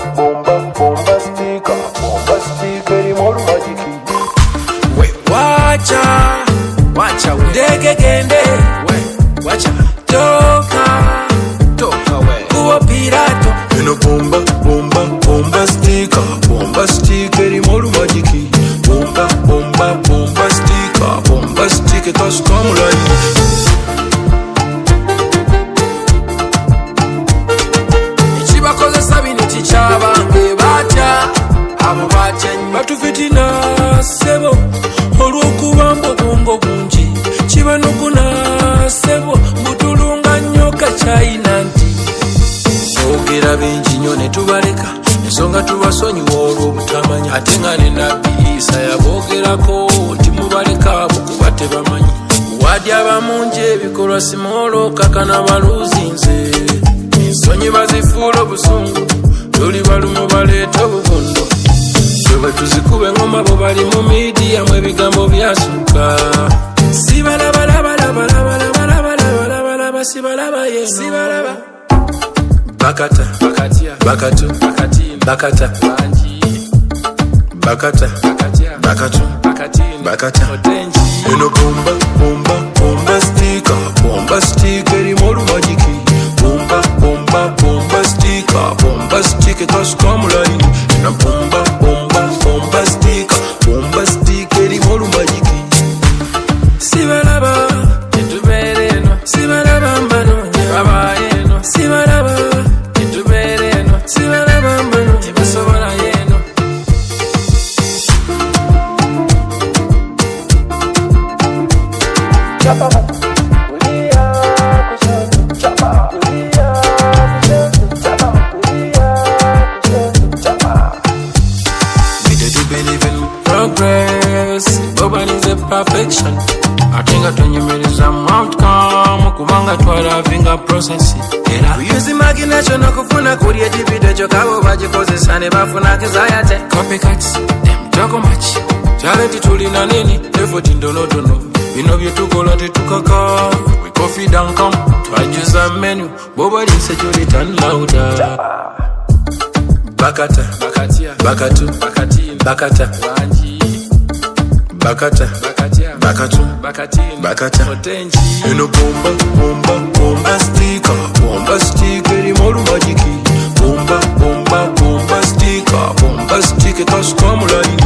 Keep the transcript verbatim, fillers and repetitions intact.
bomba, bomba stika, bomba stika rimoro majiki. We wacha, wacha we. Ndege gende, we wacha. Toka, toka we. Kuwa pirato. Eno bomba, bomba, bomba stika, bomba stika rimoro majiki. Bomba, bomba, bomba stika, bomba stika toskamulai. Chabange bacha abo bachenyi batufitina sebo olwokuba mbobongo bungi kibanukuna sebo mutulunga nyoka china nti ogera bingi nyo ne tubaleka ensonga tubasonyiwa olw'obutamanya ate nga ne nabbi Isa yabogerako nti mubaleka abo kuba tebamanyi wadi abamungi ebikolwa simolo kakana baluzinze ensonyi bazifuula obusungu tuli balumu baleeta obuvundo bwe tuzikuba engoma bo bali mu midiya mu ebigambo byasuka sibalabalabalabalabalabalabalaba sibalaba ye sibalaba bakata bakatia bakatu bakatin bakata banji bakata bakatia bakatu bakatin bakata otenji eno bomba bomba bomba stika bomba stika rimoro majiki bomba bomba bomba stika bomba stika toskamulai na bomba bomba bomba stika bomba stika rimoro majiki sibalaba etubereno sibalaba mbano nyababayeno sibalaba etubereno sibalaba mbano ebasobola yeno chapa kulia kushoto chapa kulia kushoto chapa kulia kushoto chapa. We do believe in progress, nobody is a perfection. I think I don't use some outcome kubanga twalavinga process era we use imagination okufuna creativity jokabo bagikozesa ne bafuna kizayate copycats them talk much talent tulina nini effort ndonodono bino byetukola tetukaka we coffee down come twajuza menu bobali security turn louder bakata bakatia bakatu bakatin bakata banji bakata bakatia bakatu bakatin bakata otenji eno bomba bomba bomba stika bomba stika rimoro majiki bomba bomba bomba stika bomba stika toskamulai